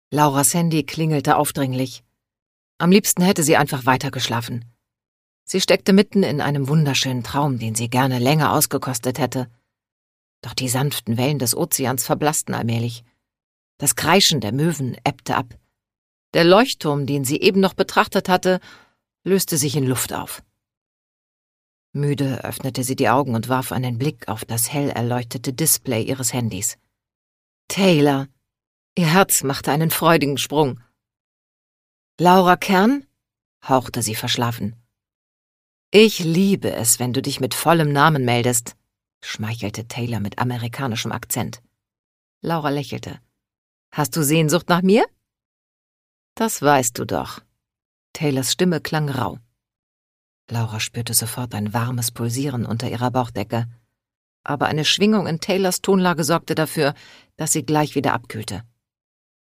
Lauras Handy klingelte aufdringlich. Am liebsten hätte sie einfach weitergeschlafen. Sie steckte mitten in einem wunderschönen Traum, den sie gerne länger ausgekostet hätte. Doch die sanften Wellen des Ozeans verblassten allmählich. Das Kreischen der Möwen ebbte ab. Der Leuchtturm, den sie eben noch betrachtet hatte, löste sich in Luft auf. Müde öffnete sie die Augen und warf einen Blick auf das hell erleuchtete Display ihres Handys. Taylor! Ihr Herz machte einen freudigen Sprung. »Laura Kern?« hauchte sie verschlafen. »Ich liebe es, wenn du dich mit vollem Namen meldest«, schmeichelte Taylor mit amerikanischem Akzent. Laura lächelte. »Hast du Sehnsucht nach mir?« »Das weißt du doch.« Taylors Stimme klang rau. Laura spürte sofort ein warmes Pulsieren unter ihrer Bauchdecke. Aber eine Schwingung in Taylors Tonlage sorgte dafür, dass sie gleich wieder abkühlte.